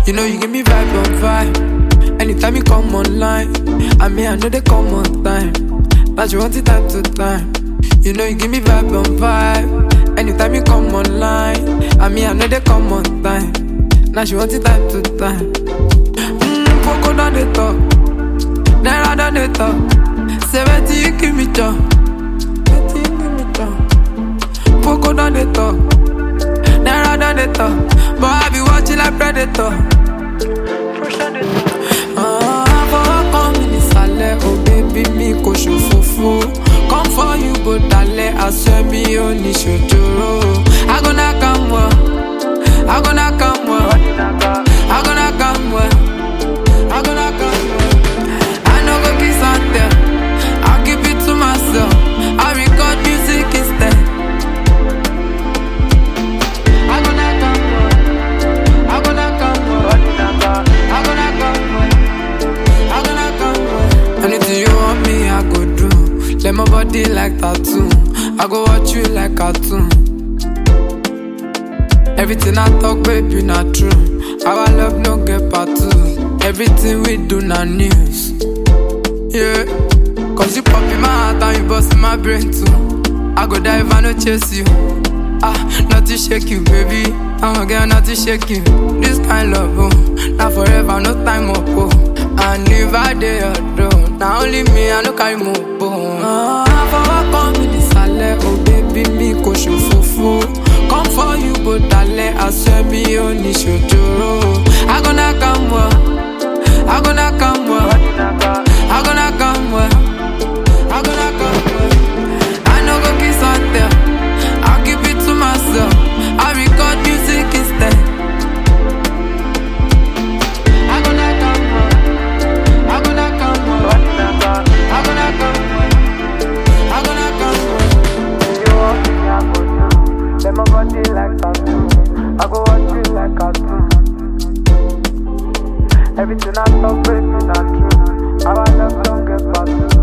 You know you give me vibe on vibe. Anytime you come online, I mean I know they come on time. But you want it time to time. You know you give me vibe on vibe. Anytime you come online, I mean I know they come on time. Now she want it time to time. Poco down the top, Naira down the top. 70 you give me job, 70 you give me job. Poco down the top, Naira down the top. But I be watching like Predator. For me sale, oh baby me ko shofofo. Come for you but dale, I swear me only shojoro. I gonna come well, I gonna come well, I gonna come well. I gonna come well. I no go kiss and tell, I'll keep it to myself. I record music instead. I gonna come well, I gonna come well, I gonna come well, I gonna come well. Anything you want me, I go do. Let my body like tattoo. I go watch you like cartoon. Everything I talk, baby, not true. Our love no get part two. Everything we do na news. Yeah. Cause you pop in my heart and you bust in my brain too. I go die if I no chase you. Not to shake you, baby. I'm a girl not to shake you. This kind love, oh, not forever, no time up, oh. And if I dey alone, now only me, I no carry more, oh. For come in the sale, oh baby, me ko shofofo. Come for you, but dale, I swear me only shojoro. I gonna come well, I gonna come well, I gonna come well, I gonna come well. I no go kiss and tell, I'll keep it to myself. I record music instead. I gonna come well, I gonna come well, I gonna come well, I gonna come well. You want me, I go do. Let my body like tattoo. I go watch you like cartoon. Everything I talk, baby, not true. Our love don't get past.